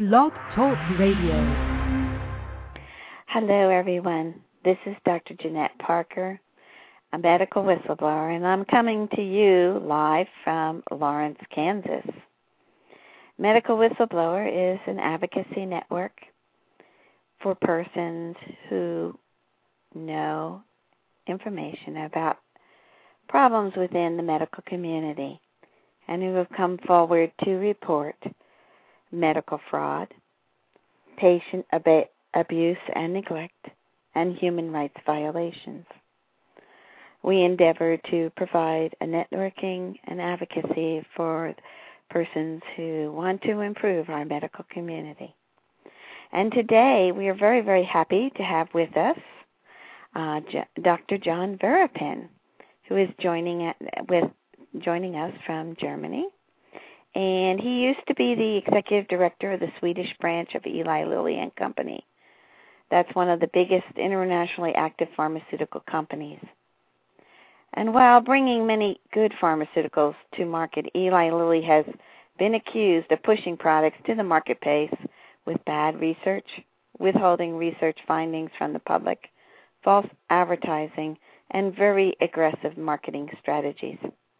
Blog Talk Radio. Hello, everyone. This is Dr. Jeanette Parker, a medical whistleblower, and I'm coming to you live from Lawrence, Kansas. Medical Whistleblower is an advocacy network for persons who know information about problems within the medical community and who have come forward to report medical fraud, patient abuse and neglect, and human rights violations. We endeavor to provide a networking and advocacy for persons who want to improve our medical community. And today we are very, very happy to have with us Dr. John Verapin, who is joining us from Germany. And he used to be the executive director of the Swedish branch of Eli Lilly and Company. That's one of the biggest internationally active pharmaceutical companies. And while bringing many good pharmaceuticals to market, Eli Lilly has been accused of pushing products to the marketplace with bad research, withholding research findings from the public, false advertising, and very aggressive marketing strategies.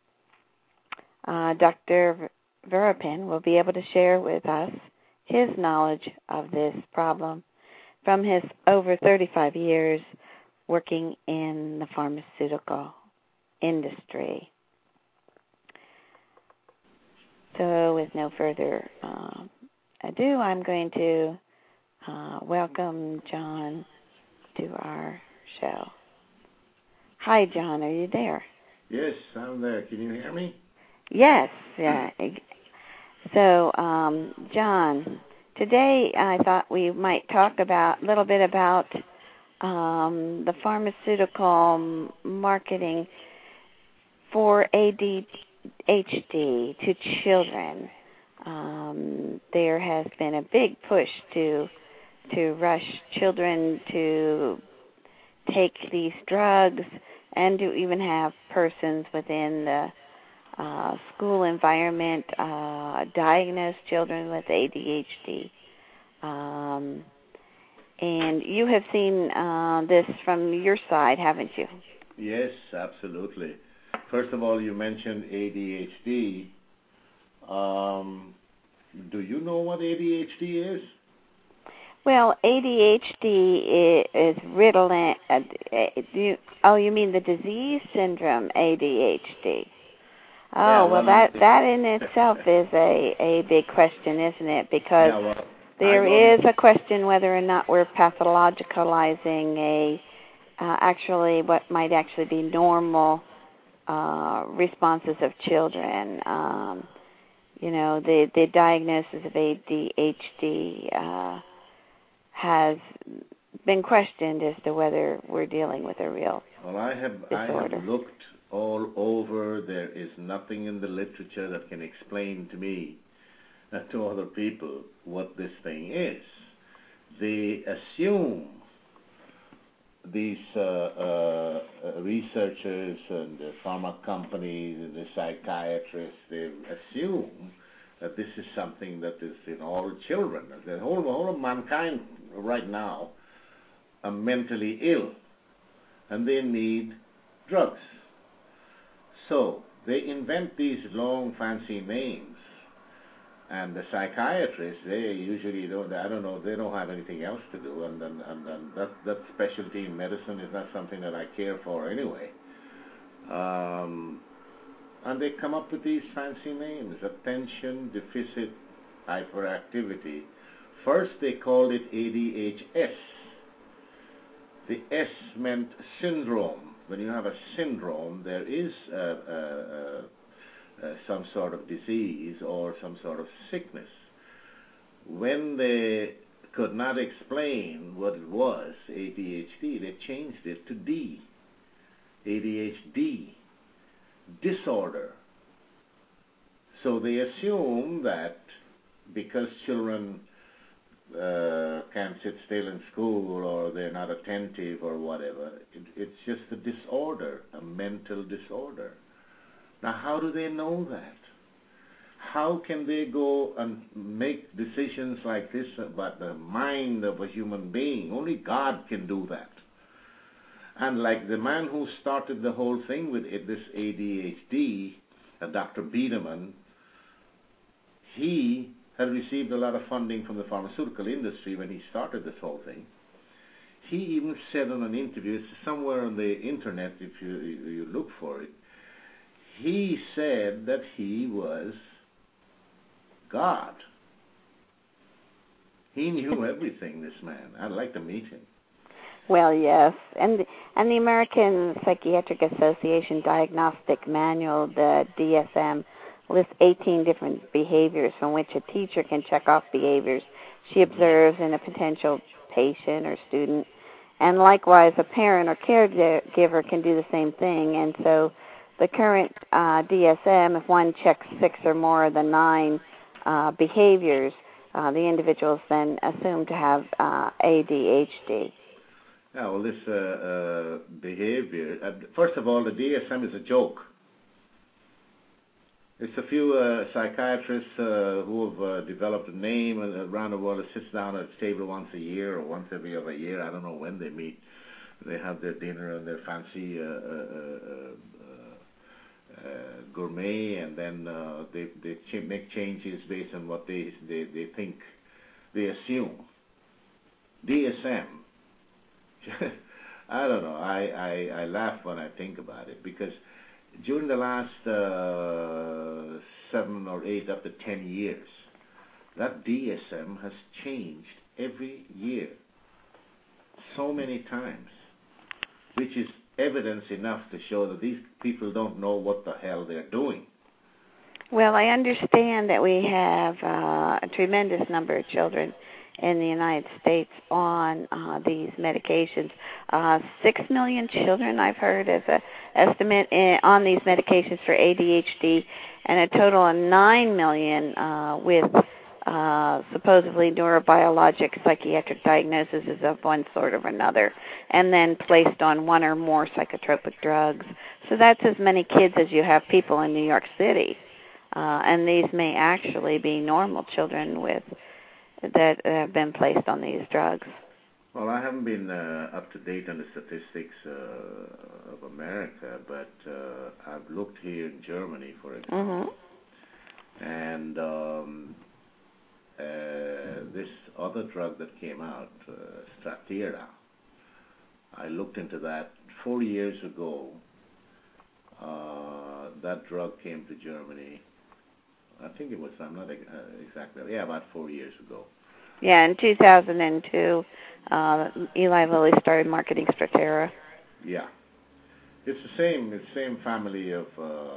Dr. Verapin will be able to share with us his knowledge of this problem from his over 35 years working in the pharmaceutical industry. So with no further ado, I'm going to welcome John to our show. Hi, John. Are you there? Yes, I'm there. Can you hear me? Yes. Yeah. So, John, today I thought we might talk a little bit about the pharmaceutical marketing for ADHD to children. There has been a big push to rush children to take these drugs and to even have persons within the school environment diagnose children with ADHD. And you have seen this from your side, haven't you? Yes, absolutely. First of all, you mentioned ADHD. Do you know what ADHD is? Well, ADHD is Ritalin. You mean the disease syndrome, ADHD? Oh, well, that in itself is a big question, isn't it? Because there is a question whether or not we're pathologicalizing actually what might actually be normal responses of children. The diagnosis of ADHD has been questioned as to whether we're dealing with a real disorder. I have looked all over. There is nothing in the literature that can explain to me and to other people what this thing is. They assume, these researchers and the pharma companies and the psychiatrists, they assume that this is something that is in all children. The whole of mankind right now are mentally ill, and they need drugs. So they invent these long, fancy names, and the psychiatrists, they usually don't. I don't know. They don't have anything else to do, and that specialty in medicine is not something that I care for anyway. And they come up with these fancy names: attention deficit hyperactivity. First, they called it ADHS. The S meant syndrome. When you have a syndrome, there is some sort of disease or some sort of sickness. When they could not explain what it was, ADHD, they changed it to D, ADHD, disorder. So they assume that because children can't sit still in school or they're not attentive or whatever, it's just a disorder, a mental disorder. Now, how do they know that? how can they go and make decisions like this about the mind of a human being? Only God can do that. And like the man who started the whole thing with this ADHD, Dr. Biederman, he had received a lot of funding from the pharmaceutical industry when he started this whole thing. He even said on an interview, it's somewhere on the internet if you look for it, he said that he was God. He knew everything, this man. I'd like to meet him. Well, yes, and the American Psychiatric Association Diagnostic Manual, the DSM, lists 18 different behaviors from which a teacher can check off behaviors she observes in a potential patient or student, and likewise a parent or caregiver can do the same thing. And so the current DSM, if one checks 6 or more of the 9 behaviors, the individual is then assumed to have ADHD. Yeah, well, this behavior, first of all, the DSM is a joke. It's a few psychiatrists who have developed a name around the world that sits down at a table once a year or once every other year. I don't know when they meet. They have their dinner and their fancy gourmet, and then they make changes based on what they think, they assume. DSM. I don't know. I laugh when I think about it, because during the last 7 or 8 up to 10 years, that DSM has changed every year so many times, which is evidence enough to show that these people don't know what the hell they're doing. Well, I understand that we have a tremendous number of children in the United States on these medications. 6 million children, I've heard, as an estimate on these medications for ADHD, and a total of 9 million with supposedly neurobiologic psychiatric diagnoses of one sort or another, and then placed on 1 or more psychotropic drugs. So that's as many kids as you have people in New York City. And these may actually be normal children that have been placed on these drugs. Well, I haven't been up to date on the statistics of America, but I've looked here in Germany, for example, and this other drug that came out, Strattera, I looked into that 4 years ago. That drug came to Germany. I think it was, I'm not exactly, about 4 years ago. Yeah, in 2002, Eli Lilly started marketing Strattera. Yeah. It's the same family of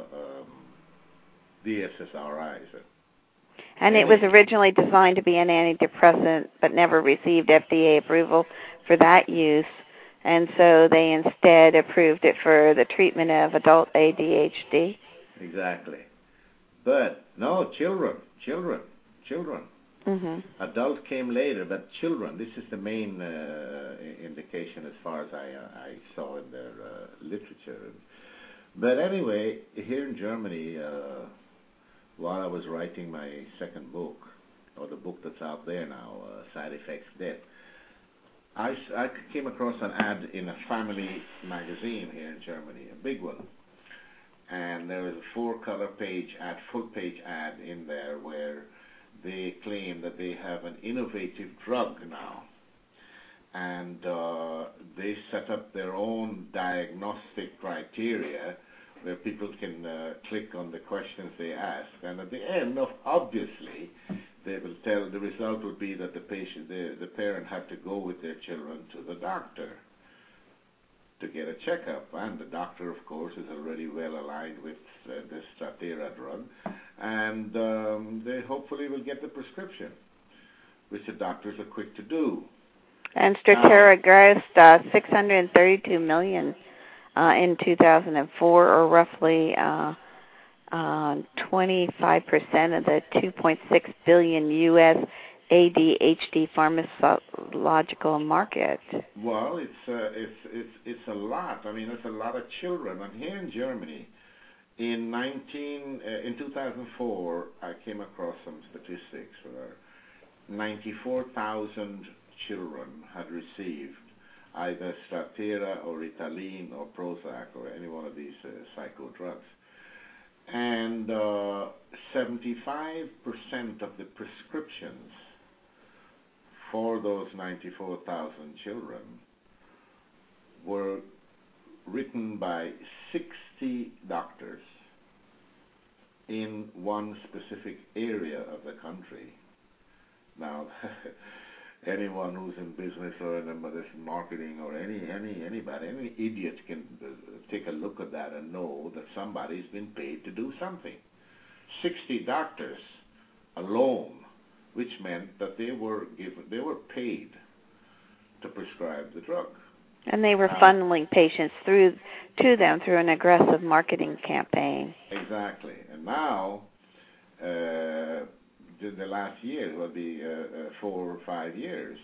DSSRIs. And it was originally designed to be an antidepressant, but never received FDA approval for that use. And so they instead approved it for the treatment of adult ADHD. Exactly. But no, children. Mm-hmm. Adults came later, but children. This is the main indication as far as I saw in their literature. But anyway, here in Germany, while I was writing my second book, or the book that's out there now, Side Effects Death, I came across an ad in a family magazine here in Germany, a big one. And there was a 4-color full-page ad in there where they claim that they have an innovative drug now. And they set up their own diagnostic criteria where people can click on the questions they ask. And at the end, obviously, they will tell, the result will be that the parent had to go with their children to the doctor to get a checkup, and the doctor, of course, is already well aligned with this Strattera drug, and they hopefully will get the prescription, which the doctors are quick to do. And Strattera grossed $632 million in 2004, or roughly 25% of the $2.6 billion U.S. ADHD pharmacological market. Well, it's a lot. I mean, it's a lot of children. And here in Germany, In 2004, I came across some statistics where 94,000 children had received either Strattera or Ritalin or Prozac or any one of these psycho drugs. And 75% of the prescriptions for those 94,000 children were written by 60 doctors in one specific area of the country. Now, anyone who's in business or in marketing or anybody, any idiot can take a look at that and know that somebody's been paid to do something. 60 doctors alone, which meant that they were paid to prescribe the drug. And they were funneling patients to them through an aggressive marketing campaign. Exactly. And now, the last year, it will be 4 or 5 years,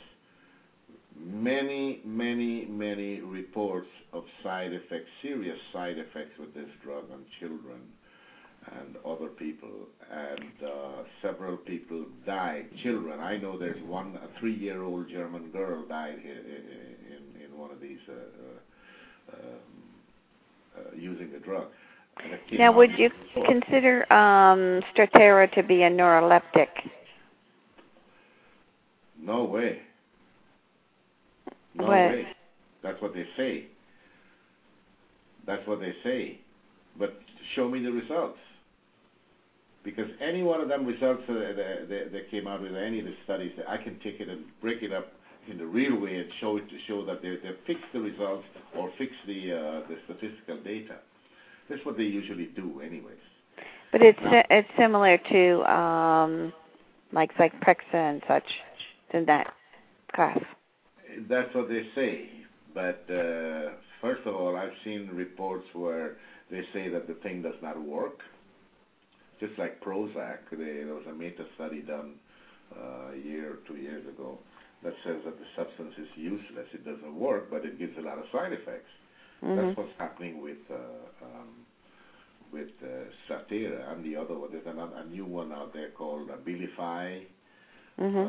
many reports of side effects, serious side effects with this drug on children and other people, and several people died. Children, I know there's a 3-year-old German girl died here in one of these using the drug. Now, would you consider Strattera to be a neuroleptic? No way. No way. That's what they say. That's what they say. But show me the results. Because any one of them results that came out with any of the studies, I can take it and break it up in the real way and show that they fix the results or fix the statistical data. That's what they usually do, anyways. But it's similar to like Zyprexa and such in that class. That's what they say. But first of all, I've seen reports where they say that the thing does not work. Just like Prozac, there was a meta-study done a year or 2 years ago that says that the substance is useless. It doesn't work, but it gives a lot of side effects. Mm-hmm. That's what's happening with Strattera and the other one. There's a new one out there called Abilify. Mm-hmm.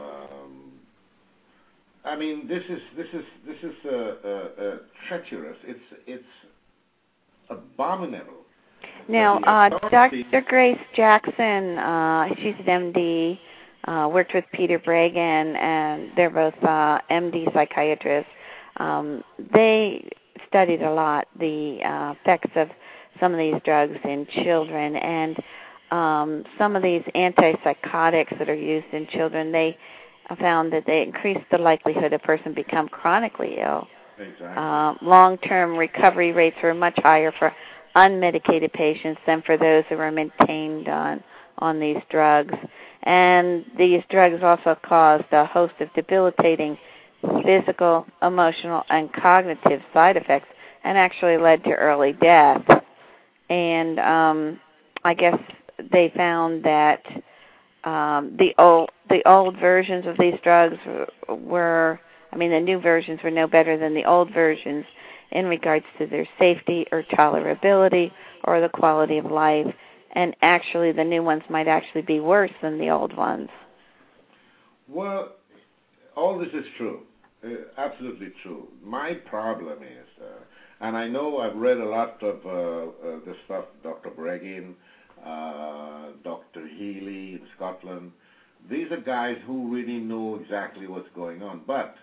I mean, this is treacherous. It's abominable. Now, Dr. Grace Jackson, she's an MD, worked with Peter Breggin, and they're both MD psychiatrists. They studied a lot the effects of some of these drugs in children, and some of these antipsychotics that are used in children, they found that they increase the likelihood a person become chronically ill. Exactly. Long-term recovery rates were much higher for unmedicated patients than for those who were maintained on these drugs. And these drugs also caused a host of debilitating physical, emotional, and cognitive side effects, and actually led to early death. And I guess they found that the old versions of these drugs the new versions were no better than the old versions in regards to their safety or tolerability or the quality of life. And actually, the new ones might actually be worse than the old ones. Well, all this is true. Absolutely true. My problem is, and I know I've read a lot of the stuff, Dr. Breggin, Dr. Healy in Scotland. These are guys who really know exactly what's going on. But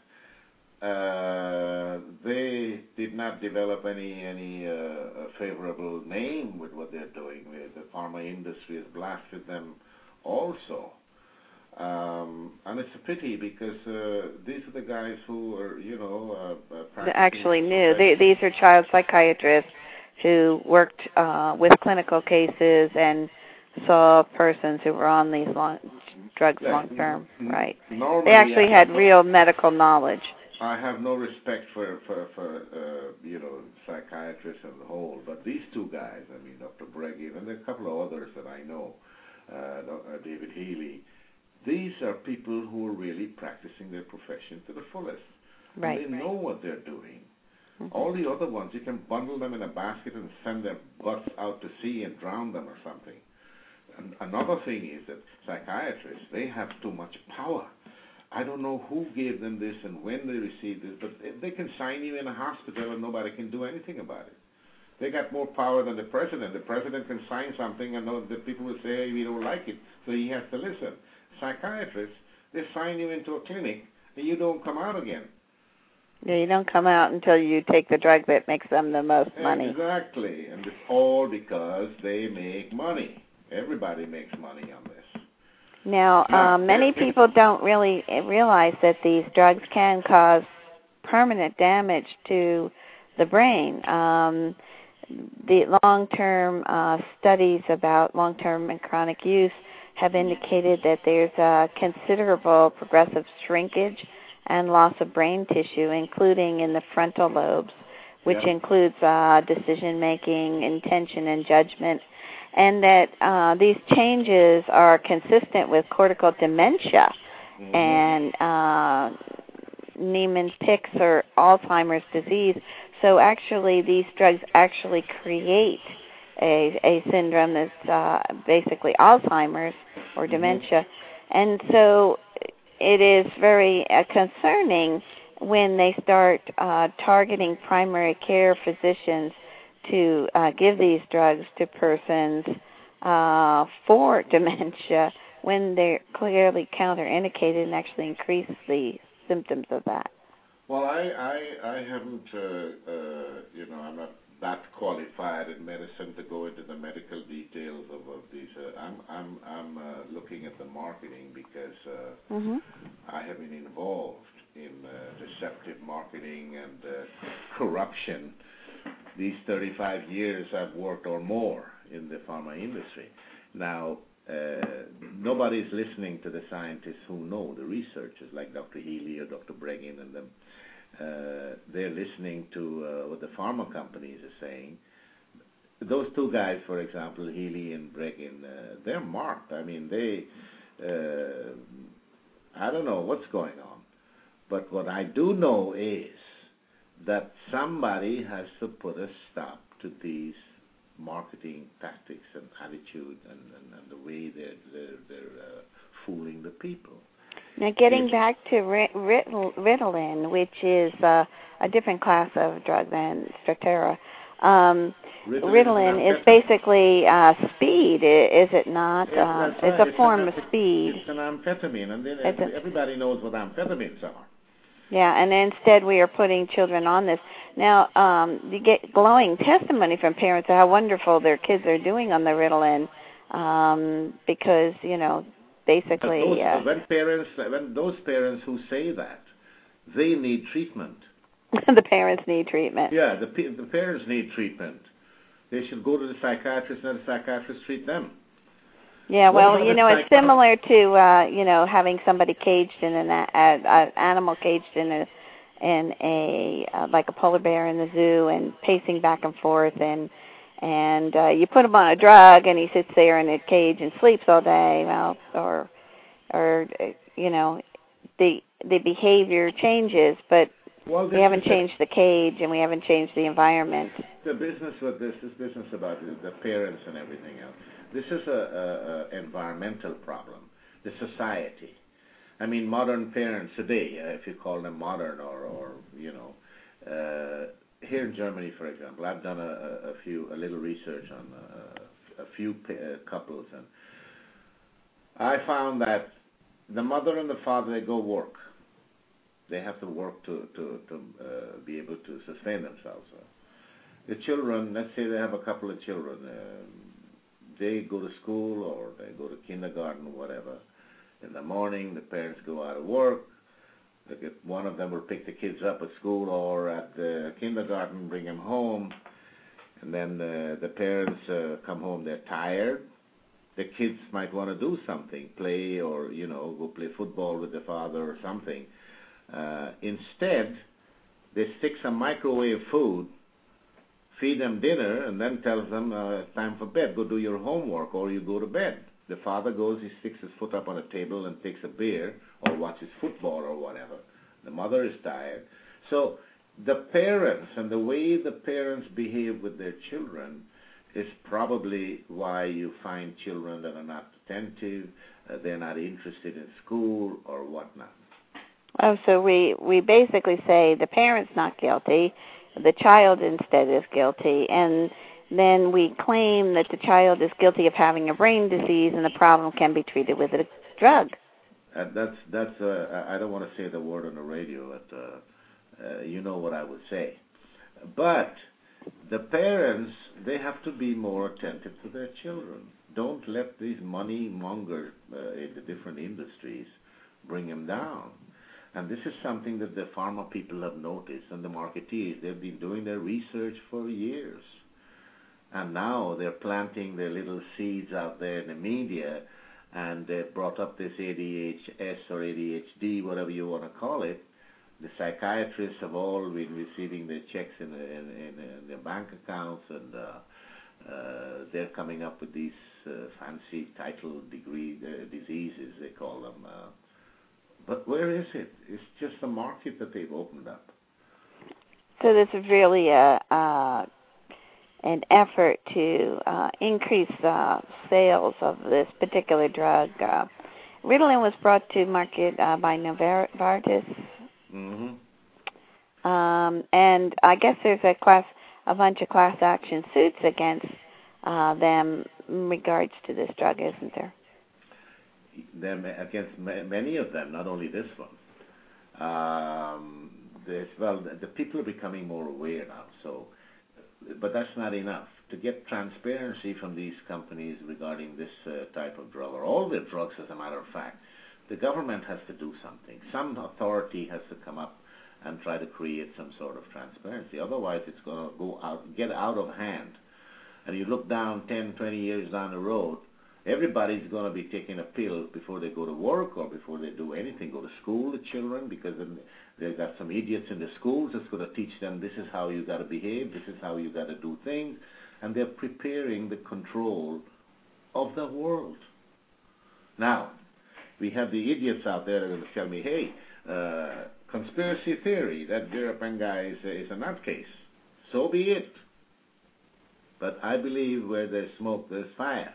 they did not develop any favorable name with what they're doing. The pharma industry has blasted them also. And it's a pity because these are the guys who are, they actually knew. These are child psychiatrists who worked with clinical cases and saw persons who were on these drugs long term. Right. They actually had real medical knowledge. I have no respect for psychiatrists as a whole, but these two guys, Dr. Breggin, and there are a couple of others that I know, David Healy, these are people who are really practicing their profession to the fullest. Right. They know what they're doing. All the other ones, you can bundle them in a basket and send their butts out to sea and drown them or something. And another thing is that psychiatrists, they have too much power. I don't know who gave them this and when they received this, but they can sign you in a hospital and nobody can do anything about it. They got more power than the president. The president can sign something and the people will say, hey, we don't like it, so he has to listen. Psychiatrists, they sign you into a clinic and you don't come out again. Yeah, you don't come out until you take the drug that makes them the most money. Exactly, and it's all because they make money. Everybody makes money on this. Now, many people don't really realize that these drugs can cause permanent damage to the brain. The long-term studies about long-term and chronic use have indicated that there's a considerable progressive shrinkage and loss of brain tissue, including in the frontal lobes, which includes decision-making, intention, and judgment, and that these changes are consistent with cortical dementia and Niemann-Pick's or Alzheimer's disease. So actually, these drugs actually create a syndrome that's basically Alzheimer's or dementia. And so it is very concerning when they start targeting primary care physicians to give these drugs to persons for dementia when they're clearly counterindicated and actually increase the symptoms of that. Well, I haven't, I'm not that qualified in medicine to go into the medical details of these. I'm looking at the marketing because I have been involved in deceptive marketing and corruption. These 35 years I've worked or more in the pharma industry. Now, nobody's listening to the scientists who know, the researchers like Dr. Healy or Dr. Breggin and them. They're listening to what the pharma companies are saying. Those two guys, for example, Healy and Breggin, they're marked. I mean, I don't know what's going on. But what I do know is that somebody has to put a stop to these marketing tactics and attitude and the way they're fooling the people. Now, getting back to Ritalin, which is a different class of drug than Strattera, Ritalin is basically speed, is it not? It's a form of speed. It's an amphetamine, and everybody knows what amphetamines are. Yeah, and instead we are putting children on this. Now, you get glowing testimony from parents of how wonderful their kids are doing on the Ritalin because, basically... When those parents who say that, they need treatment. The parents need treatment. Yeah, the parents need treatment. They should go to the psychiatrist and the psychiatrist treat them. Yeah, well, it's similar to, having somebody caged in an animal caged in a like a polar bear in the zoo and pacing back and forth, and you put him on a drug and he sits there in a cage and sleeps all day. Well, or the behavior changes, but we haven't changed the cage and we haven't changed the environment. The business with this business about the parents and everything else. This is a environmental problem, the society. I mean, modern parents today, if you call them modern or here in Germany, for example, I've done a little research on a few couples, and I found that the mother and the father, they go work. They have to work to be able to sustain themselves. The children, let's say they have a couple of children, they go to school or they go to kindergarten or whatever. In the morning, the parents go out of work. One of them will pick the kids up at school or at the kindergarten, bring them home. And then the parents come home, they're tired. The kids might want to do something, play or, go play football with the father or something. Instead, they stick some microwave food, feed them dinner, and then tells them it's time for bed. Go do your homework, or you go to bed. The father goes, he sticks his foot up on a table and takes a beer, or watches football or whatever. The mother is tired. So the parents and the way the parents behave with their children is probably why you find children that are not attentive, they're not interested in school or whatnot. Oh, so we basically say the parent's not guilty, the child instead is guilty, and then we claim that the child is guilty of having a brain disease and the problem can be treated with a drug. That's I don't want to say the word on the radio, but you know what I would say. But the parents, they have to be more attentive to their children. Don't let these money mongers in the different industries bring them down. And this is something that the pharma people have noticed, and the marketeers, they've been doing their research for years. And now they're planting their little seeds out there in the media, and they've brought up this ADHS or ADHD, whatever you want to call it. The psychiatrists have all been receiving their checks in their bank accounts, and they're coming up with these fancy title degree diseases, they call them. But where is it? It's just a market that they've opened up. So this is really an effort to increase sales of this particular drug. Ritalin was brought to market by Novartis. Mm-hmm. And I guess there's a bunch of class action suits against them in regards to this drug, isn't there? Against many of them, not only this one. The people are becoming more aware now. So, but that's not enough. To get transparency from these companies regarding this type of drug, or all their drugs, as a matter of fact, the government has to do something. Some authority has to come up and try to create some sort of transparency. Otherwise, it's going to get out of hand. And you look down 10, 20 years down the road, everybody's going to be taking a pill before they go to work or before they do anything, go to school, the children, because they've got some idiots in the schools that's going to teach them this is how you got to behave, this is how you got to do things, and they're preparing the control of the world. Now, we have the idiots out there that are going to tell me, hey, conspiracy theory, that Veerapan guy is a nutcase. So be it. But I believe where there's smoke, there's fire.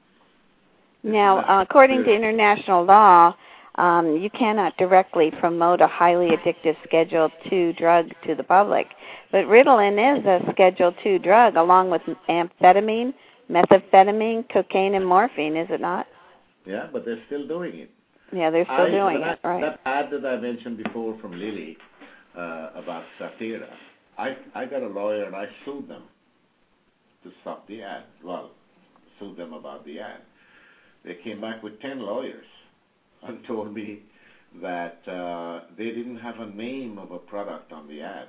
Now, according to international law, you cannot directly promote a highly addictive Schedule II drug to the public. But Ritalin is a Schedule II drug along with amphetamine, methamphetamine, cocaine, and morphine, is it not? Yeah, but they're still doing it. Yeah, they're still doing it, right. That ad that I mentioned before from Lilly about Satira, I got a lawyer and I sued them to stop the ad. Well, sued them about the ad. They came back with 10 lawyers and told me that they didn't have a name of a product on the ad.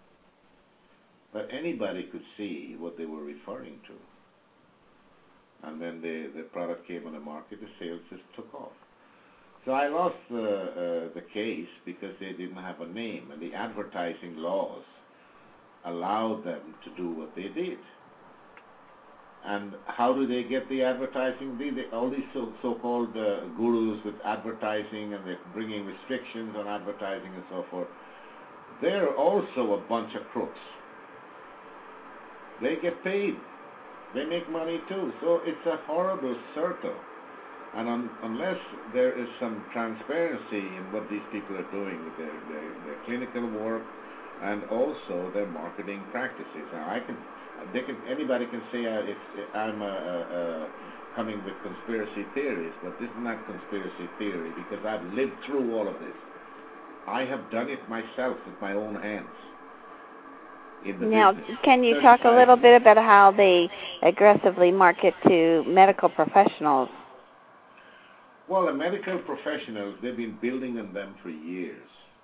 But anybody could see what they were referring to. And then the product came on the market, the sales just took off. So I lost the case because they didn't have a name, and the advertising laws allowed them to do what they did. And how do they get the advertising? All these so-called gurus with advertising, and they're bringing restrictions on advertising and so forth. They're also a bunch of crooks. They get paid. They make money too. So it's a horrible circle. And unless there is some transparency in what these people are doing with their clinical work and also their marketing practices. Now, anybody can say I'm coming with conspiracy theories, but this is not conspiracy theory because I've lived through all of this. I have done it myself with my own hands. Now, can you talk a little bit about how they aggressively market to medical professionals? Well, the medical professionals, they've been building on them for years.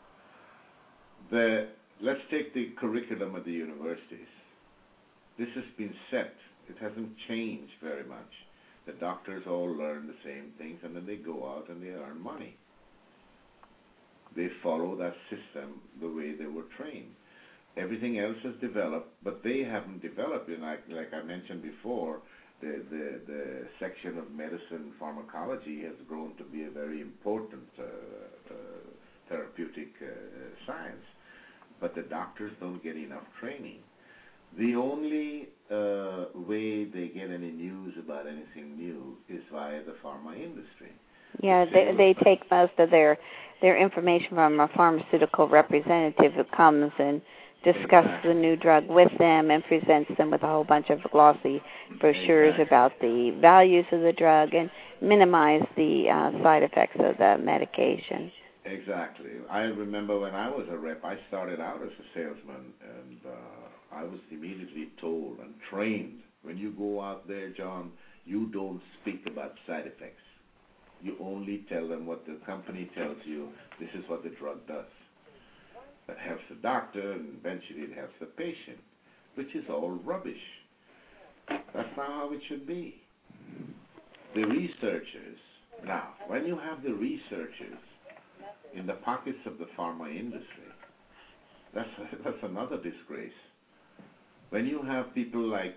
Let's take the curriculum of the universities. This has been set. It hasn't changed very much. The doctors all learn the same things, and then they go out and they earn money. They follow that system the way they were trained. Everything else has developed, but they haven't developed. And like I mentioned before, the section of medicine pharmacology has grown to be a very important therapeutic science. but the doctors don't get enough training. The only way they get any news about anything new is via the pharma industry. Yeah, they take most of their information from a pharmaceutical representative who comes and discusses the new drug with them and presents them with a whole bunch of glossy brochures about the values of the drug and minimize the side effects of the medication. Exactly. I remember when I was a rep, I started out as a salesman, and I was immediately told and trained, when you go out there, John, you don't speak about side effects. You only tell them what the company tells you, this is what the drug does. That helps the doctor, and eventually it helps the patient, which is all rubbish. That's not how it should be. The researchers, now, when you have the researchers in the pockets of the pharma industry, that's another disgrace. When you have people like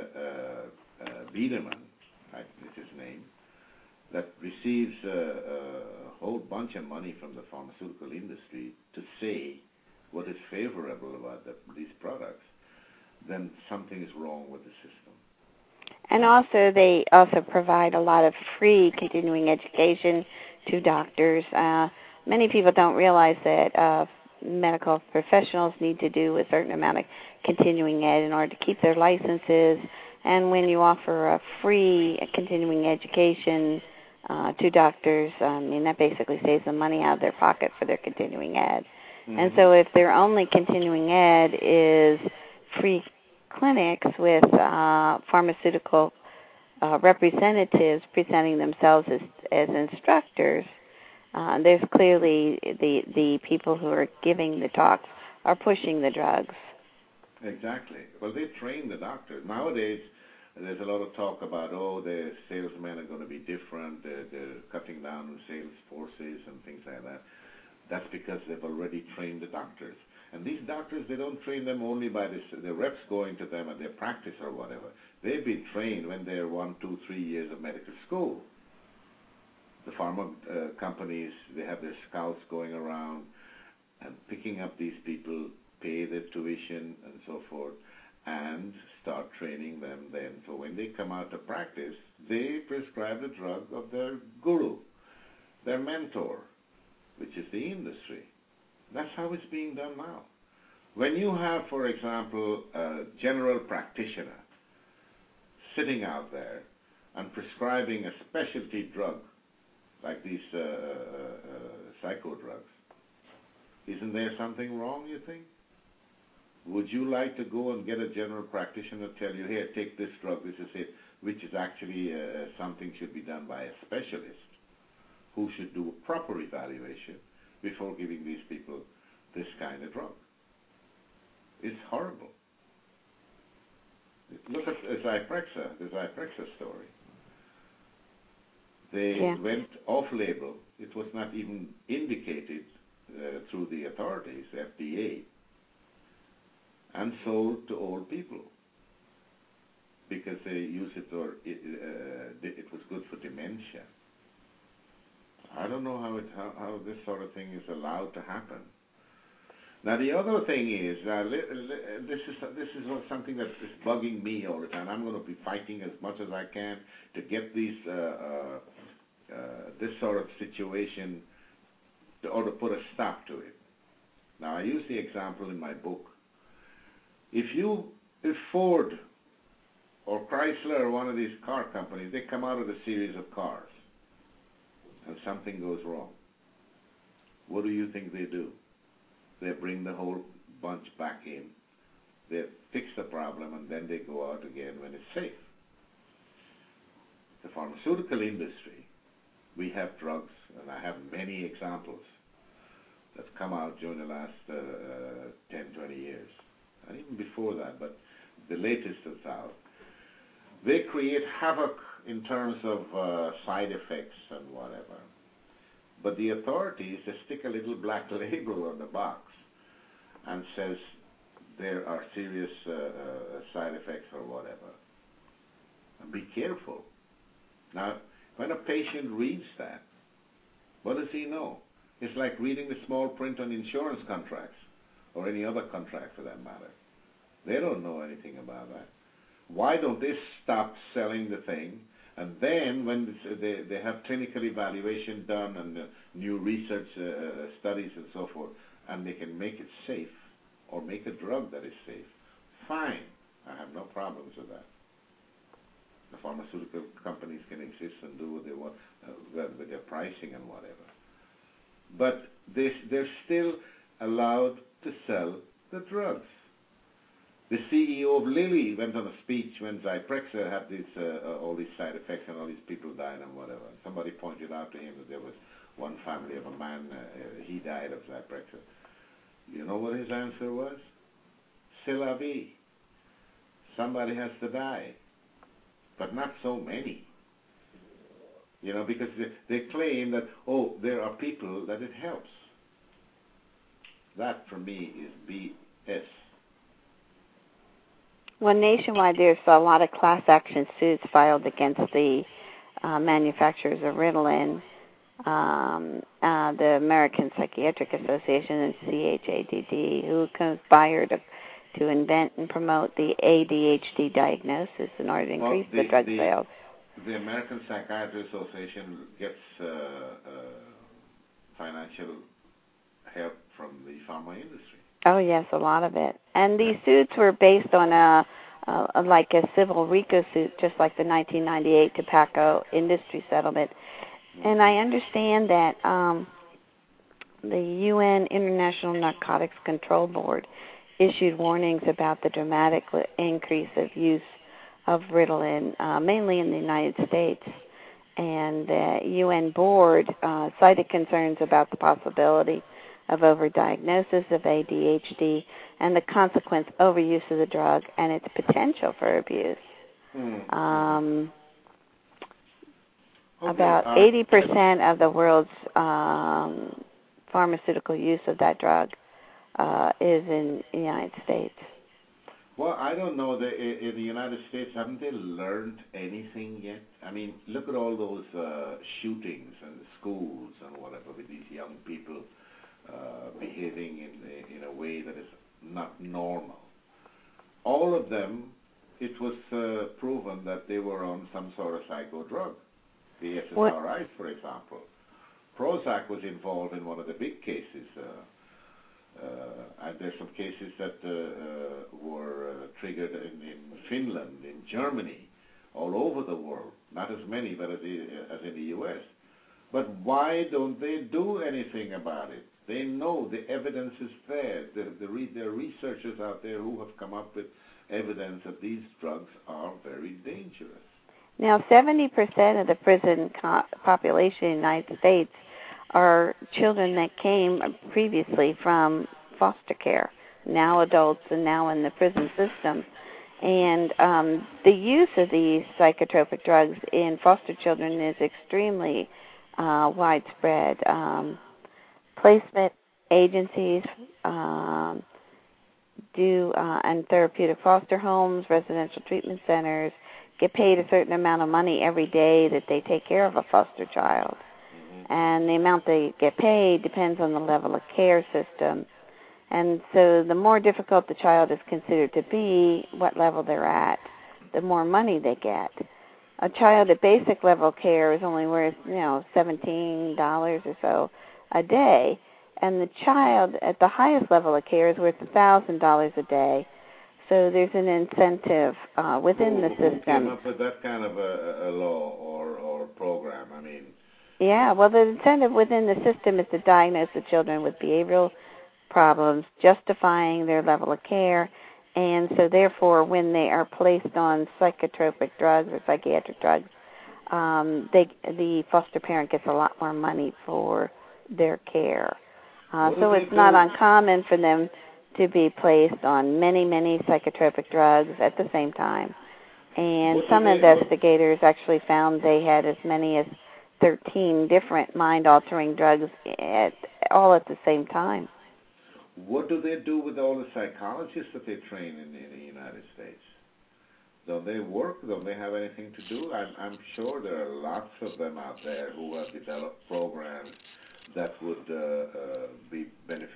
Biederman, like is his name, that receives a whole bunch of money from the pharmaceutical industry to say what is favorable about these products, then something is wrong with the system. And also, they also provide a lot of free continuing education to doctors. Many people don't realize that medical professionals need to do a certain amount of continuing ed in order to keep their licenses. And when you offer a free continuing education to doctors, that basically saves them money out of their pocket for their continuing ed. Mm-hmm. And so if their only continuing ed is free clinics with pharmaceutical representatives presenting themselves as instructors, there's clearly the people who are giving the talks are pushing the drugs. Exactly. Well, they train the doctors. Nowadays, there's a lot of talk about, the salesmen are going to be different, they're cutting down on sales forces and things like that. That's because they've already trained the doctors. And these doctors, they don't train them only by the reps going to them at their practice or whatever. They've been trained when they're 1, 2, 3 years of medical school. The pharma companies, they have their scouts going around and picking up these people, pay their tuition and so forth, and start training them then. So when they come out to practice, they prescribe the drug of their guru, their mentor, which is the industry. That's how it's being done now. When you have, for example, a general practitioner sitting out there and prescribing a specialty drug, like these psycho drugs, isn't there something wrong, you think? Would you like to go and get a general practitioner to tell you, here, take this drug, this is it, which is actually something should be done by a specialist who should do a proper evaluation before giving these people this kind of drug? It's horrible. Look at the Zyprexa story. They went off-label. It was not even indicated through the authorities, FDA, and sold to old people because they use it or it was good for dementia. I don't know how this sort of thing is allowed to happen. Now the other thing is, this is something that is bugging me all the time. I'm going to be fighting as much as I can to get these this sort of situation or to put a stop to it. Now I use the example in my book. If Ford or Chrysler or one of these car companies, they come out with a series of cars and something goes wrong, what do you think they do? They bring the whole bunch back in, they fix the problem, and then they go out again when it's safe. The pharmaceutical industry, we have drugs, and I have many examples that's come out during the last 10, 20 years, and even before that, but the latest that's out. They create havoc in terms of side effects and whatever. But the authorities, they stick a little black label on the box and says there are serious side effects or whatever. And be careful. Now, when a patient reads that, what does he know? It's like reading the small print on insurance contracts. or any other contract for that matter. They don't know anything about that. Why don't they stop selling the thing, and then when they have clinical evaluation done and new research studies and so forth, and they can make it safe or make a drug that is safe, fine. I have no problems with that. The pharmaceutical companies can exist and do what they want with their pricing and whatever. But they're still allowed to sell the drugs. The CEO of Lilly went on a speech when Zyprexa had all these side effects and all these people died and whatever. Somebody pointed out to him that there was one family of a man, he died of Zyprexa. You know what his answer was? C'est la vie. Somebody has to die, but not so many. Because they claim that, there are people that it helps. That, for me, is BS. Well, nationwide, there's a lot of class action suits filed against the manufacturers of Ritalin, the American Psychiatric Association and CHADD, who conspired to invent and promote the ADHD diagnosis in order to increase the drug sales. The American Psychiatric Association gets financial help from the pharma industry. Oh, yes, a lot of it. And these suits were based on like a civil RICO suit, just like the 1998 tobacco industry settlement. And I understand that the UN International Narcotics Control Board issued warnings about the dramatic increase of use of Ritalin, mainly in the United States. And the UN board cited concerns about the possibility of overdiagnosis of ADHD and the consequent overuse of the drug and its potential for abuse. About 80% of the world's pharmaceutical use of that drug is in the United States. Well, I don't know. In the United States, haven't they learned anything yet? I mean, look at all those shootings in the schools and whatever with these young people behaving in a way that is not normal. All of them, it was proven that they were on some sort of psycho drug. The SSRIs, for example. Prozac was involved in one of the big cases. And there's some cases that were triggered in Finland, in Germany, all over the world. Not as many, but as in the U.S. But why don't they do anything about it? They know the evidence is there. There are researchers out there who have come up with evidence that these drugs are very dangerous. Now, 70% of the prison population in the United States are children that came previously from foster care, now adults and now in the prison system. And the use of these psychotropic drugs in foster children is extremely widespread. Placement agencies and therapeutic foster homes, residential treatment centers get paid a certain amount of money every day that they take care of a foster child. And the amount they get paid depends on the level of care system. And so the more difficult the child is considered to be, what level they're at, the more money they get. A child at basic level care is only worth, $17 or so a day. And the child at the highest level of care is worth $1,000 a day. So there's an incentive within the system. Who came up with that kind of a law or program? I mean... Yeah, well, the incentive within the system is to diagnose the children with behavioral problems, justifying their level of care, and so therefore when they are placed on psychotropic drugs or psychiatric drugs, the foster parent gets a lot more money for their care. So it's not uncommon for them to be placed on many, many psychotropic drugs at the same time. And some investigators actually found they had as many as 13 different mind-altering drugs all at the same time. What do they do with all the psychologists that they train in the United States? Don't they work? Don't they have anything to do? I'm sure there are lots of them out there who have developed programs that would be beneficial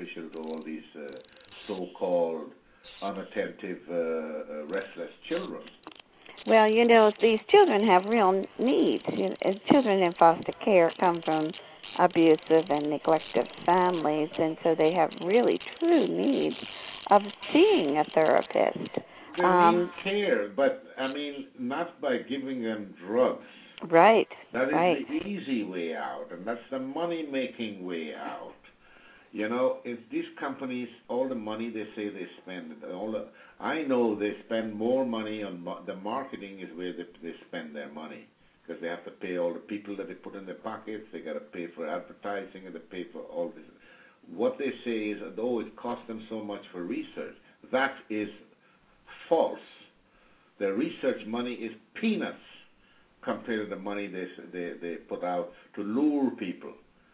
beneficial to all these so-called unattentive, restless children. Well, these children have real needs. Children in foster care come from abusive and neglective families, and so they have really true needs of seeing a therapist. They need care, but, not by giving them drugs. Right. That is right. the easy way out, and that's the money-making way out. If these companies, all the money they say they spend, I know they spend more money on the marketing is where they spend their money, because they have to pay all the people that they put in their pockets. They got to pay for advertising, and they pay for all this. What they say is, it costs them so much for research. That is false. Their research money is peanuts compared to the money they put out to lure people.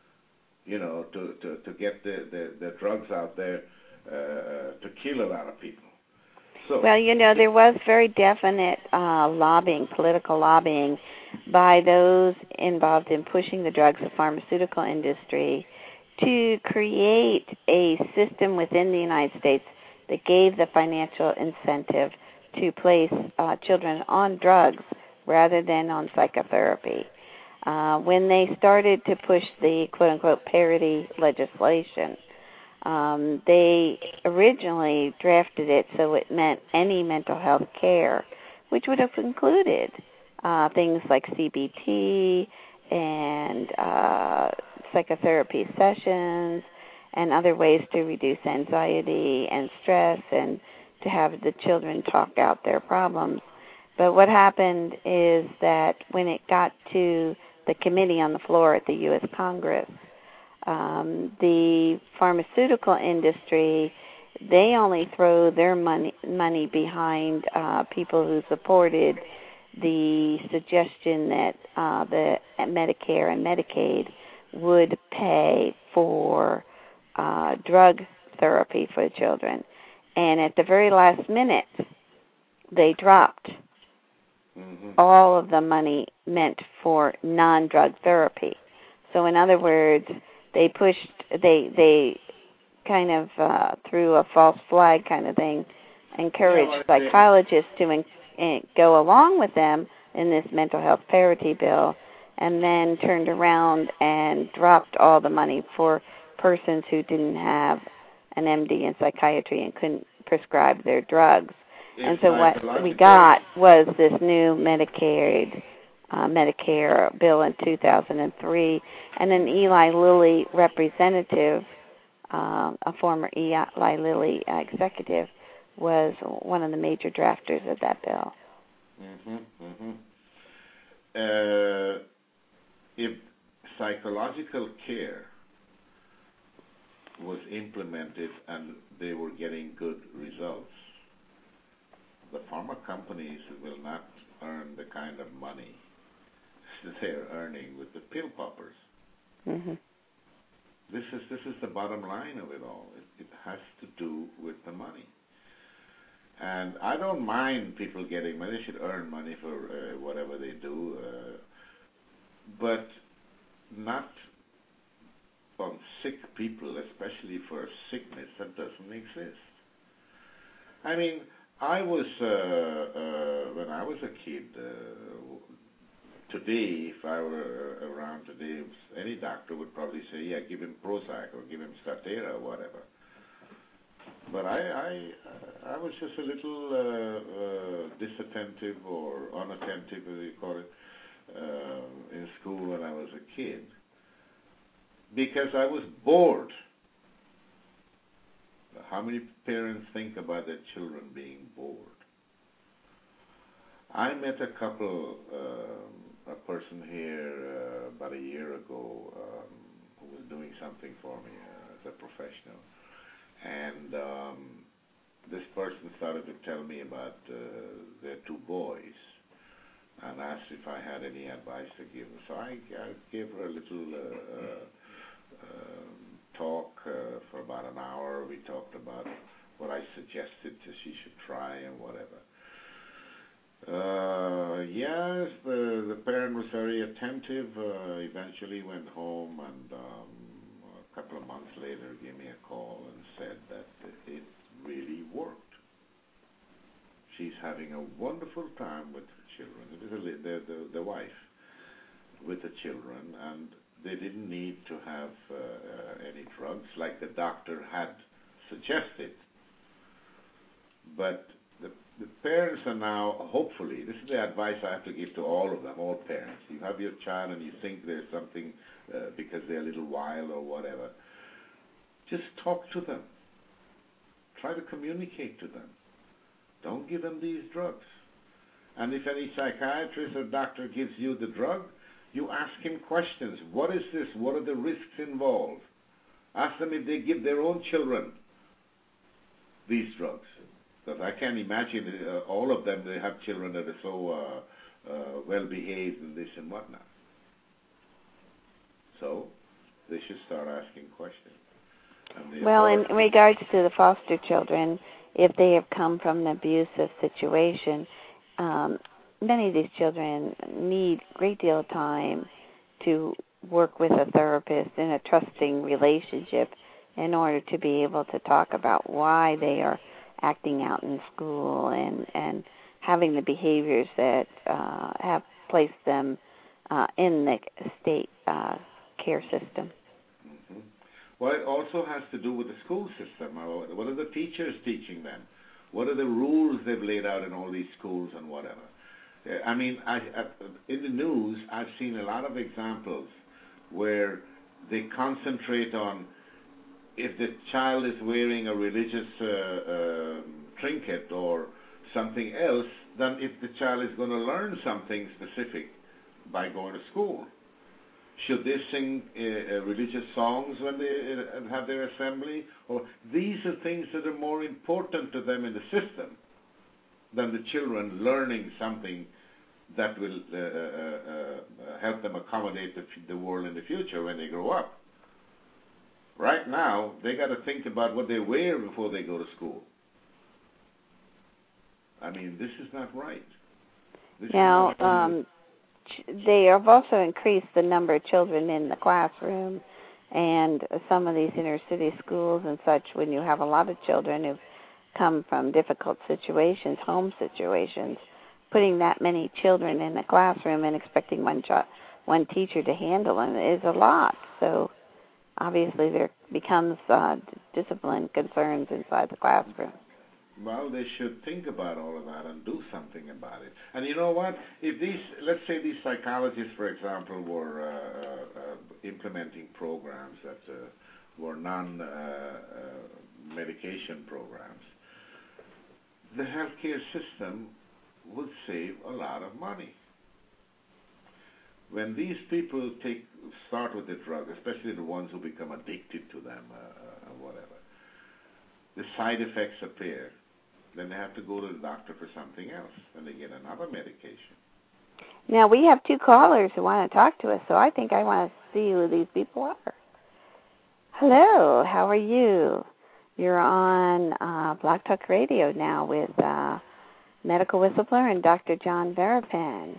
To get the drugs out there to kill a lot of people. So, well, there was very definite political lobbying by those involved in pushing the drugs, the pharmaceutical industry, to create a system within the United States that gave the financial incentive to place children on drugs rather than on psychotherapy. When they started to push the quote-unquote parity legislation, they originally drafted it so it meant any mental health care, which would have included things like CBT and psychotherapy sessions and other ways to reduce anxiety and stress and to have the children talk out their problems. But what happened is that when it got to the committee on the floor at the U.S. Congress, the pharmaceutical industry, they only throw their money behind people who supported the suggestion that the Medicare and Medicaid would pay for drug therapy for the children. And at the very last minute, they dropped all of the money meant for non-drug therapy. So in other words, they kind of threw a false flag kind of thing, encouraged psychologists to go along with them in this mental health parity bill, and then turned around and dropped all the money for persons who didn't have an MD in psychiatry and couldn't prescribe their drugs. And so what we got was this new Medicare bill in 2003, and an Eli Lilly representative, a former Eli Lilly executive, was one of the major drafters of that bill. If psychological care was implemented and they were getting good results, the pharma companies will not earn the kind of money that they're earning with the pill poppers. This is the bottom line of it all. It has to do with the money. And I don't mind people getting money. They should earn money for whatever they do, but not on sick people, especially for a sickness that doesn't exist. I mean, I was, when I was a kid, today, if I were around today, any doctor would probably say, yeah, give him Prozac or give him Strattera or whatever. But I was just a little disattentive or unattentive, as you call it, in school when I was a kid, because I was bored. How many parents think about their children being bored? I met a couple, a person here about a year ago who was doing something for me as a professional. And this person started to tell me about their two boys and asked if I had any advice to give them. So I gave her a little talk for about an hour. We talked about what I suggested that she should try and whatever. Yes, the parent was very attentive. Eventually went home, and a couple of months later gave me a call having a wonderful time with her children. It was the wife with the children, and they didn't need to have any drugs like the doctor had suggested. But the parents are now, hopefully, this is the advice I have to give to all of them, all parents. You have your child and you think there's something because they're a little wild or whatever. Just talk to them. Try to communicate to them. Don't give them these drugs. And if any psychiatrist or doctor gives you the drug, you ask him questions. What is this? What are the risks involved? Ask them if they give their own children these drugs. Because I can't imagine all of them, they have children that are so well-behaved and this and whatnot. So they should start asking questions. Well, in regards to the foster children, if they have come from an abusive situation, many of these children need a great deal of time to work with a therapist in a trusting relationship in order to be able to talk about why they are acting out in school and having the behaviors that have placed them in the state care system. Mm-hmm. Well, it also has to do with the school system. What are the teachers teaching them? What are the rules they've laid out in all these schools and whatever? I mean, in the news, I've seen a lot of examples where they concentrate on if the child is wearing a religious trinket or something else, then if the child is going to learn something specific by going to school. Should they sing religious songs when they have their assembly? Or these are things that are more important to them in the system than the children learning something that will help them accommodate the world in the future when they grow up. Right now, they got to think about what they wear before they go to school. I mean, this is not right. Now, they have also increased the number of children in the classroom, and some of these inner city schools and such, when you have a lot of children who've come from difficult situations, home situations, putting that many children in the classroom and expecting one teacher to handle them is a lot. So obviously there becomes discipline concerns inside the classroom. Well, they should think about all of that and do something about it. And you know what? If let's say these psychologists, for example, were implementing programs that were non-medication programs, the healthcare system would save a lot of money. When these people start with the drug, especially the ones who become addicted to them or whatever, the side effects appear. Then they have to go to the doctor for something else, and they get another medication. Now, we have two callers who want to talk to us, so I think I want to see who these people are. Hello, how are you? You're on Blog Talk Radio now with medical whistleblower and Dr. John Verapin.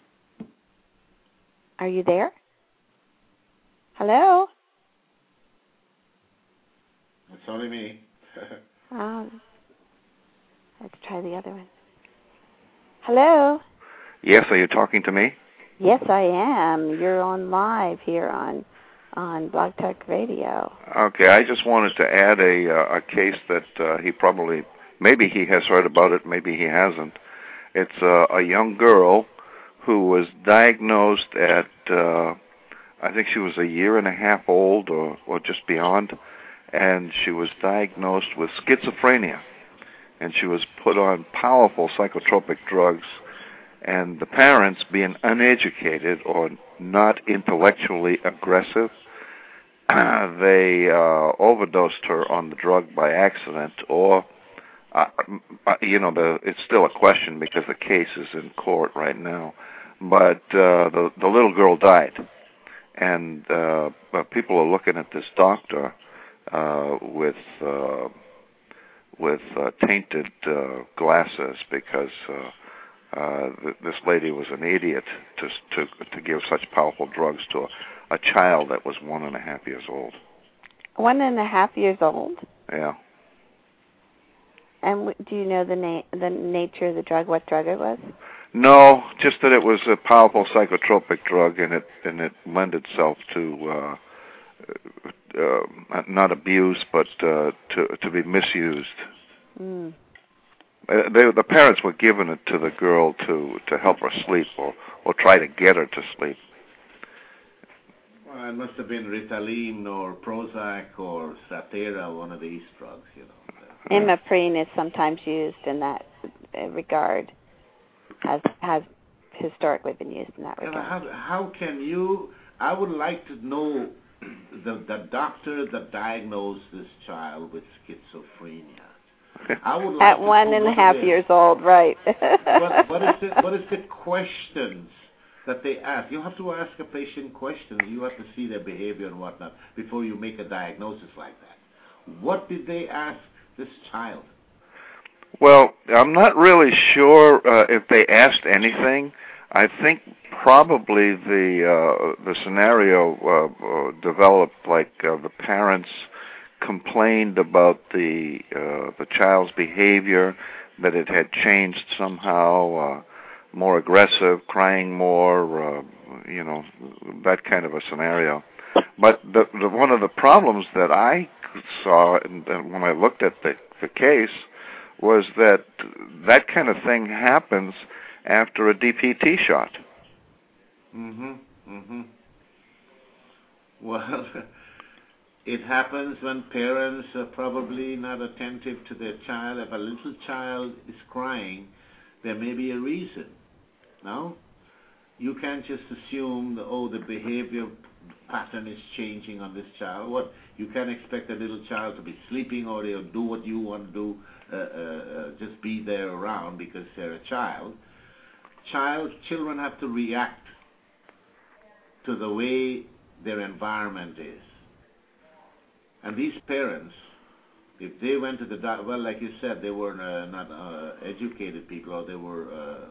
Are you there? Hello? It's only me. Let's try the other one. Hello? Yes, are you talking to me? Yes, I am. You're on live here on Blog Talk Radio. Okay, I just wanted to add a case that maybe he has heard about it, maybe he hasn't. It's a young girl who was diagnosed at, I think she was a year and a half old or just beyond, and she was diagnosed with schizophrenia. And she was put on powerful psychotropic drugs, and the parents, being uneducated or not intellectually aggressive, they overdosed her on the drug by accident, or, it's still a question because the case is in court right now, but the little girl died. And people are looking at this doctor with tainted glasses because this lady was an idiot to give such powerful drugs to a child that was 1.5 years old. 1.5 years old? Yeah. And do you know the nature of the drug, what drug it was? No, just that it was a powerful psychotropic drug, and it lent itself to not abuse, but to be misused. Mm. The parents were giving it to the girl to help her sleep or try to get her to sleep. Well, it must have been Ritalin or Prozac or Strattera, one of these drugs, you know. Imiprene is sometimes used in that regard, has historically been used in that regard. How can you? I would like to know the doctor that diagnosed this child with schizophrenia. I would like at 1.5 years old, right? what is the questions that they ask? You have to ask a patient questions. You have to see their behavior and whatnot before you make a diagnosis like that. What did they ask this child? Well, I'm not really sure if they asked anything. I think probably the scenario developed like the parents complained about the child's behavior, that it had changed somehow, more aggressive, crying more, that kind of a scenario. But one of the problems that I saw when I looked at the case was that kind of thing happens after a DPT shot. Well, it happens when parents are probably not attentive to their child. If a little child is crying, there may be a reason. No? You can't just assume the behavior pattern is changing on this child. What? You can't expect a little child to be sleeping or they'll do what you want to do, just be there around because they're a child. Children have to react to the way their environment is. And these parents, if they went to the doctor, well, like you said, they were not educated people, or they were,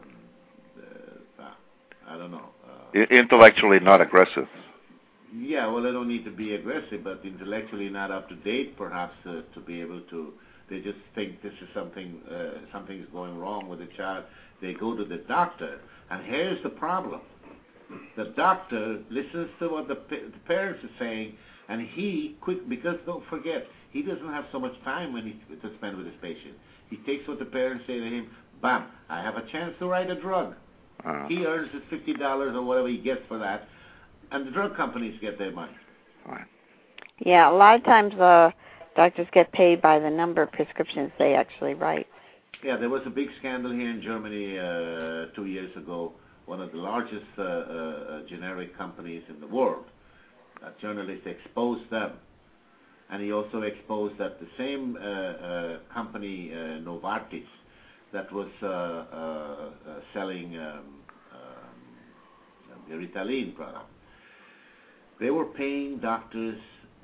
I don't know. Intellectually not aggressive. Yeah, well, they don't need to be aggressive, but intellectually not up to date, perhaps, to be able to. They just think this is something's going wrong with the child. They go to the doctor, and here's the problem. The doctor listens to what the parents are saying, and because don't forget, he doesn't have so much time to spend with his patient. He takes what the parents say to him, bam, I have a chance to write a drug. He earns his $50 or whatever he gets for that, and the drug companies get their money. Right. Yeah, a lot of times doctors get paid by the number of prescriptions they actually write. Yeah, there was a big scandal here in Germany 2 years ago. One of the largest generic companies in the world. A journalist exposed them. And he also exposed that the same company, Novartis, that was selling the Ritalin product. They were paying doctors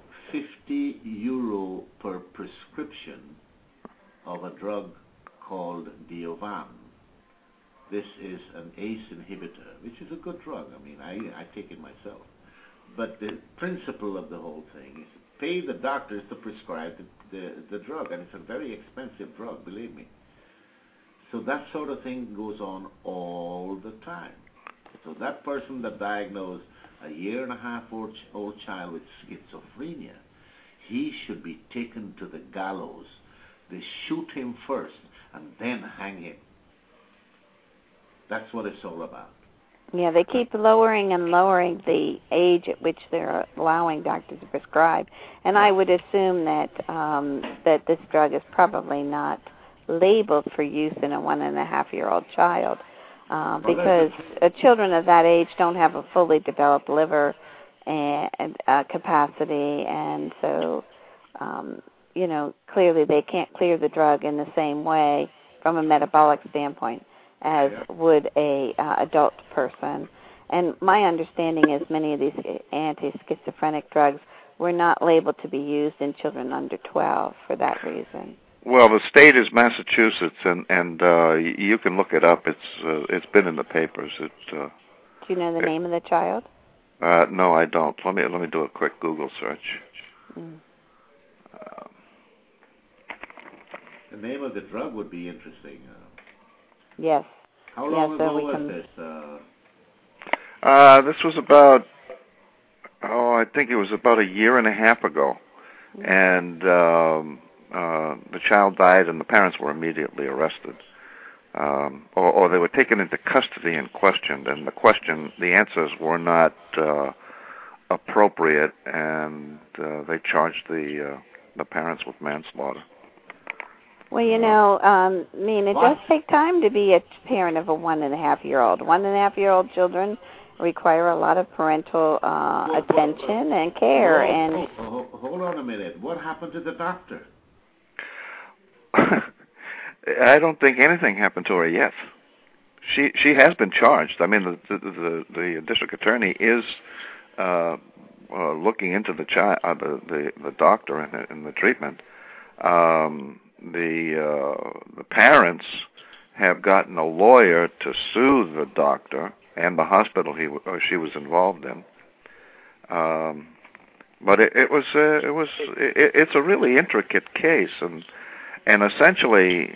€50 per prescription of a drug called Diovan. This is an ACE inhibitor, which is a good drug. I mean, I take it myself. But the principle of the whole thing is pay the doctors to prescribe the drug, and it's a very expensive drug, believe me. So that sort of thing goes on all the time. So that person that diagnosed a 1.5-year-old child with schizophrenia, he should be taken to the gallows. They shoot him first and then hang him. That's what it's all about. Yeah, they keep lowering and lowering the age at which they're allowing doctors to prescribe. And I would assume that that this drug is probably not labeled for use in a 1.5-year-old child because children of that age don't have a fully developed liver and capacity, and so clearly they can't clear the drug in the same way from a metabolic standpoint as would a adult person. And my understanding is many of these anti-schizophrenic drugs were not labeled to be used in children under 12 for that reason. Well, the state is Massachusetts, and you can look it up. It's been in the papers. Do you know the name of the child? No, I don't. Let me do a quick Google search. The name of the drug would be interesting. Yes. How long so ago we was can... this? This was about, I think it was about a year and a half ago. And the child died and the parents were immediately arrested. Or they were taken into custody and questioned, and the answers were not appropriate, and they charged the parents with manslaughter. Well, it does take time to be a parent of a 1.5-year-old. 1.5-year-old children require a lot of parental attention and care. Hold on a minute. What happened to the doctor? I don't think anything happened to her yet. She has been charged. I mean, the district attorney is looking into the doctor and the treatment. The parents have gotten a lawyer to sue the doctor and the hospital she was involved in. But it's a really intricate case, and essentially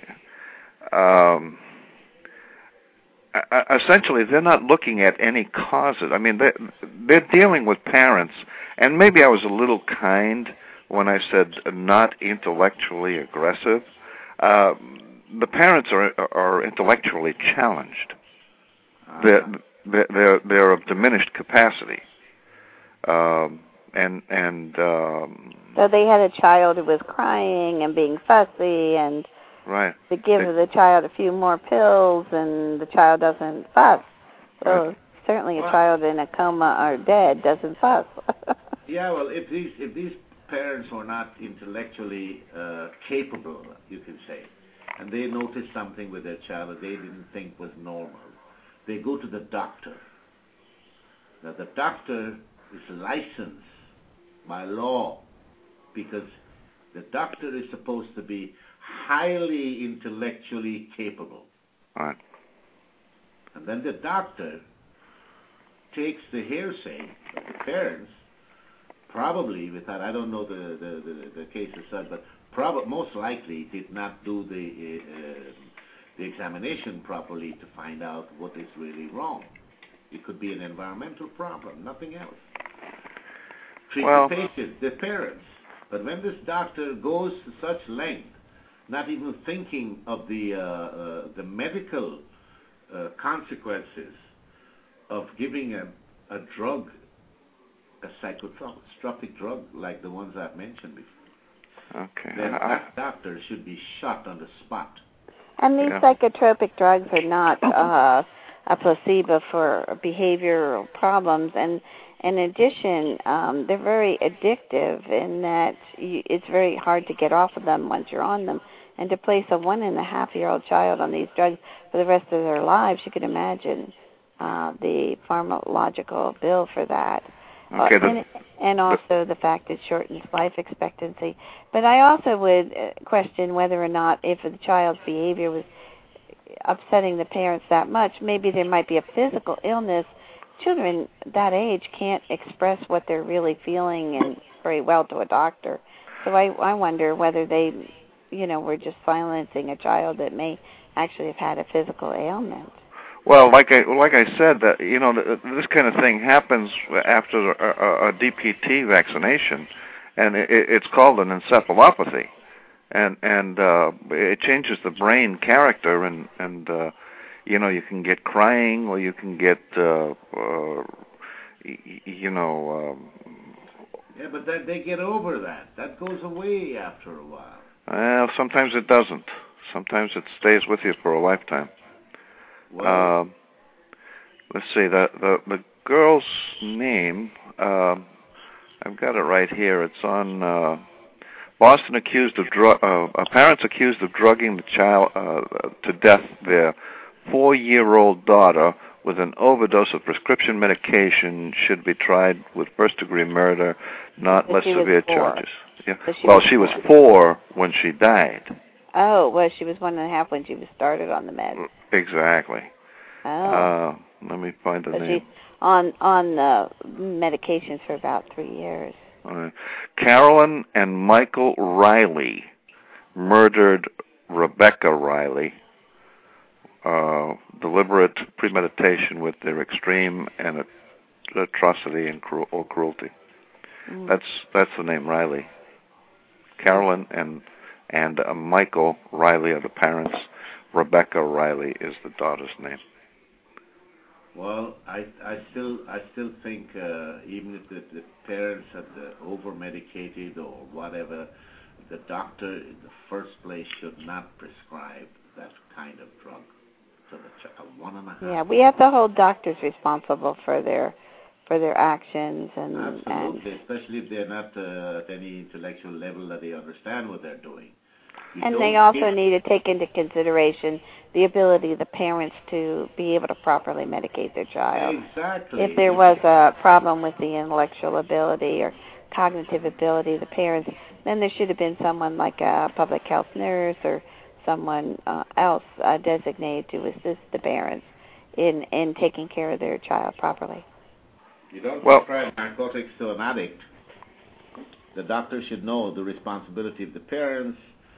they're not looking at any causes. I mean, they're dealing with parents, and maybe I was a little kind when I said not intellectually aggressive. The parents are intellectually challenged. They're of diminished capacity, so they had a child who was crying and being fussy, and right. to give the child a few more pills, and the child doesn't fuss. So right. Certainly a child in a coma or dead doesn't fuss. Yeah, well, if these parents were not intellectually capable, you can say, and they noticed something with their child that they didn't think was normal, they go to the doctor. Now, the doctor is licensed by law because the doctor is supposed to be highly intellectually capable. Right. And then the doctor takes the hearsay of the parents, probably without, I don't know the case as such, but most likely did not do the examination properly to find out what is really wrong. It could be an environmental problem, nothing else. Treat the patient, the parents. But when this doctor goes to such length, not even thinking of the medical consequences of giving a drug, a psychotropic drug like the ones I've mentioned before, okay, then that doctor should be shot on the spot. And these psychotropic drugs are not a placebo for behavioral problems, and in addition, they're very addictive in that it's very hard to get off of them once you're on them. And to place a 1.5-year-old child on these drugs for the rest of their lives, you can imagine the pharmacological bill for that. Okay, and also the fact it shortens life expectancy. But I also would question whether or not, if the child's behavior was upsetting the parents that much, maybe there might be a physical illness. Children that age can't express what they're really feeling and very well to a doctor. So I wonder whether they, were just silencing a child that may actually have had a physical ailment. Well, like I said, that this kind of thing happens after a DPT vaccination, and it's called an encephalopathy, and it changes the brain character, and you can get crying, or you can get Yeah, but then they get over that. That goes away after a while. Well, sometimes it doesn't. Sometimes it stays with you for a lifetime. Well, let's see, the girl's name, I've got it right here. It's on Boston parents accused of drugging the child to death their 4-year-old daughter with an overdose of prescription medication should be tried with first-degree murder, not less severe charges. Yeah. She was 4 when she died. Oh, well, she was 1.5 when she was started on the med. Exactly. Oh. Let me find the name. She's on the medications for about 3 years. Carolyn and Michael Riley murdered Rebecca Riley, deliberate premeditation with their extreme and atrocity and cruelty. That's the name, Riley. Carolyn and Michael Riley are the parents. Rebecca Riley is the daughter's name. Well, I still think even if the parents are over-medicated or whatever, the doctor in the first place should not prescribe that kind of drug to the child. 1.5. Yeah, we have to hold doctors responsible for their actions Absolutely, especially if they're not at any intellectual level that they understand what they're doing. And they also need to take into consideration the ability of the parents to be able to properly medicate their child. Exactly. If there was a problem with the intellectual ability or cognitive ability of the parents, then there should have been someone like a public health nurse or someone else designated to assist the parents in taking care of their child properly. You don't prescribe narcotics to an addict. The doctor should know the responsibility of the parents.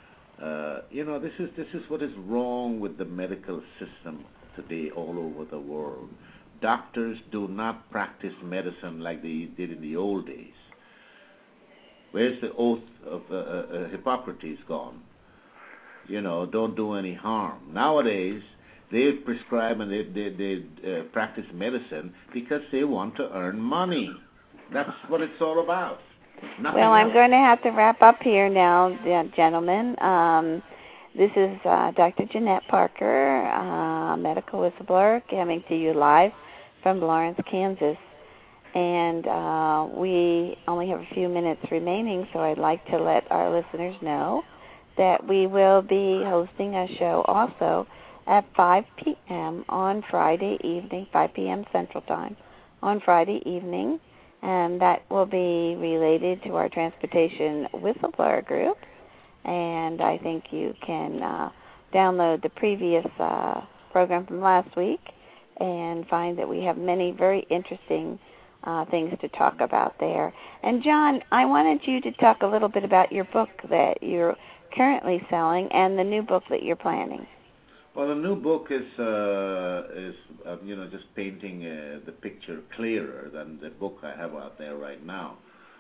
This is what is wrong with the medical system today all over the world. Doctors do not practice medicine like they did in the old days. Where's the oath of Hippocrates gone? Don't do any harm. Nowadays, they prescribe and they practice medicine because they want to earn money. That's what it's all about. Nothing else. I'm going to have to wrap up here now, gentlemen. This is Dr. Jeanette Parker, medical whistleblower, coming to you live from Lawrence, Kansas. And we only have a few minutes remaining, so I'd like to let our listeners know that we will be hosting a show also at 5 p.m. on Friday evening, 5 p.m. Central Time on Friday evening, and that will be related to our transportation whistleblower group. And I think you can download the previous program from last week and find that we have many very interesting things to talk about there. And John, I wanted you to talk a little bit about your book that you're currently selling and the new book that you're planning. Well, the new book is just painting the picture clearer than the book I have out there right now.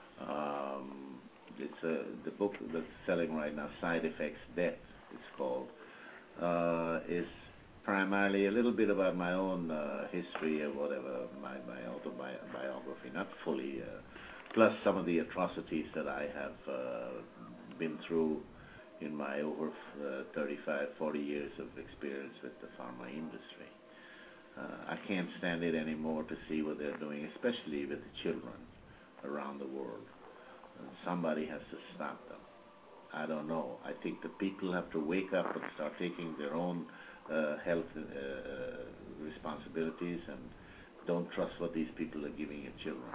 It's the book that's selling right now, Side Effects Death, it's called. Is primarily a little bit about my own history or whatever, my autobiography, not fully, plus some of the atrocities that I have been through in my over 35, 40 years of experience with the pharma industry. I can't stand it anymore to see what they're doing, especially with the children around the world. Somebody has to stop them. I don't know. I think the people have to wake up and start taking their own health responsibilities and don't trust what these people are giving your children.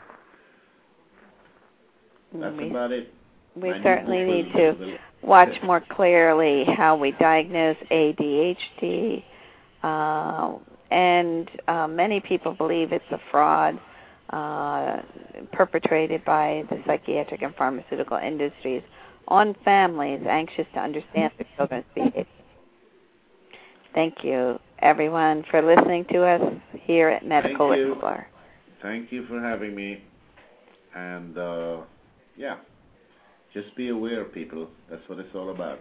That's about it. We certainly need to watch more clearly how we diagnose ADHD, and many people believe it's a fraud perpetrated by the psychiatric and pharmaceutical industries on families anxious to understand their children's behavior. Thank you, everyone, for listening to us here at Medical Whistleblower. Thank you for having me. And, just be aware, people. That's what it's all about.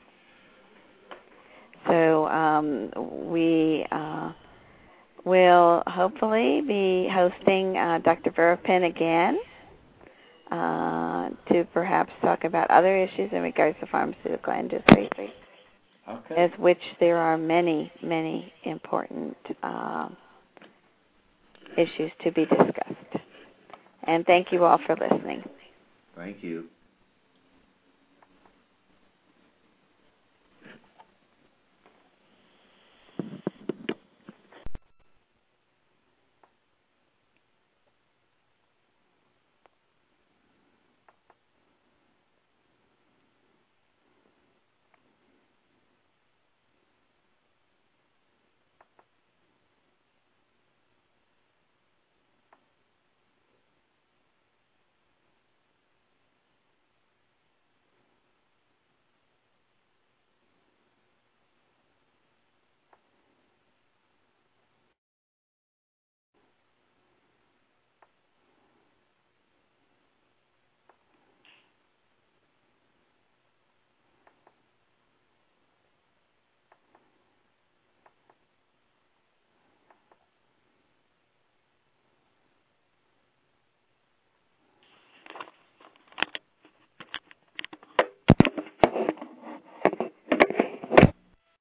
So we will hopefully be hosting Dr. Vera Penn again to perhaps talk about other issues in regards to the pharmaceutical industry, as which there are many, many important issues to be discussed. And thank you all for listening. Thank you.